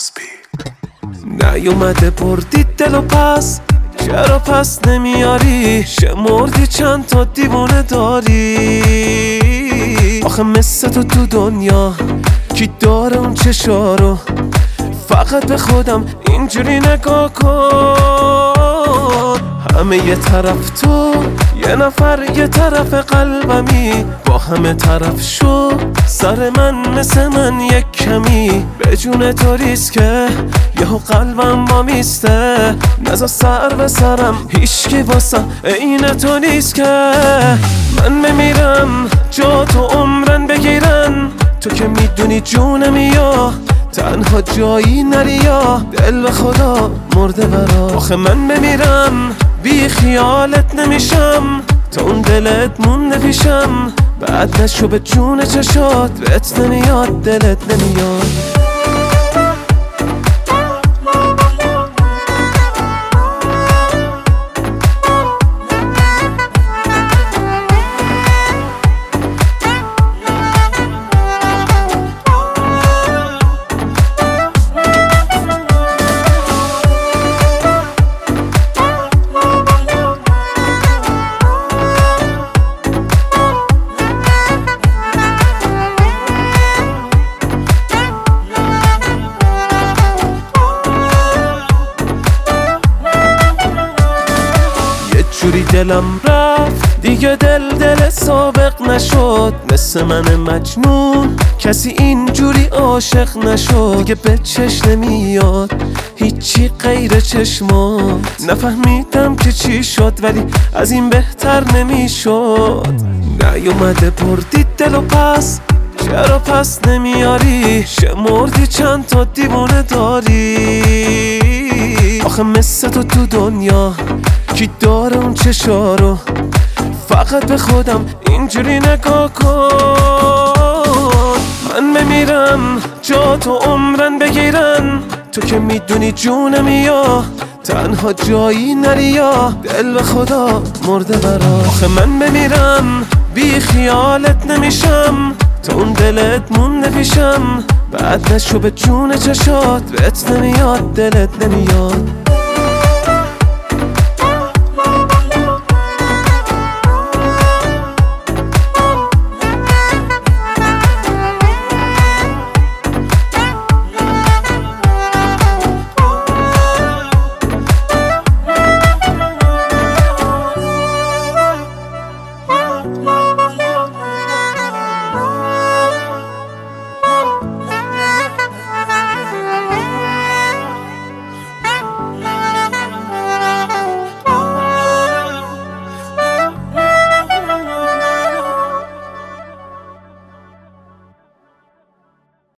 نیومده بردی دل و پس، چرا پس نمیاری؟ شمردی چند تا دیوونه داری؟ آخه مثل تو دنیا کی داره اون چشارو؟ فقط به خودم اینجوری نگاه کن. همه یه طرف تو، یه نفر یه طرف قلبمی، با همه طرف شو سر من مثل من یک کمی. به جون تو ریسکه یهو قلبم با میسته، نزا سر به سرم هیچکی واسم عین تو نیست که. من بمیرم جا تو عمرن بگیرن، تو که میدونی جونم یا تنها جایی نری یا دل به خدا مرده برا. آخه من بمیرم بی خیالت نمیشم، تا اون دلت مونده پیشم. بعد نشو به جون چشات، بهت نمیاد دلت نمیاد. جوری دلم رفت دیگه دل سابق نشد، مثل من مجنون کسی اینجوری عاشق نشد. دیگه به چشم نمیاد هیچی غیر چشمات، نفهمیدم که چی شد ولی از این بهتر نمیشد. نیومده بردی دل و پس، چرا پس نمیاری؟ شمردی چند تا دیوونه داری؟ آخه مثل تو دنیا کی داره اون چشارو؟ فقط به خودم اینجوری نگاه کن. من بمیرم جا تو عمرن بگیرن، تو که میدونی جونم یا تنها جایی نری یا دل به خدا مرده برا. آخه من بمیرم بی خیالت نمیشم، تا اون دلت مونده پیشم. بعد نشو به جون چشات، بهت نمیاد دلت نمیاد.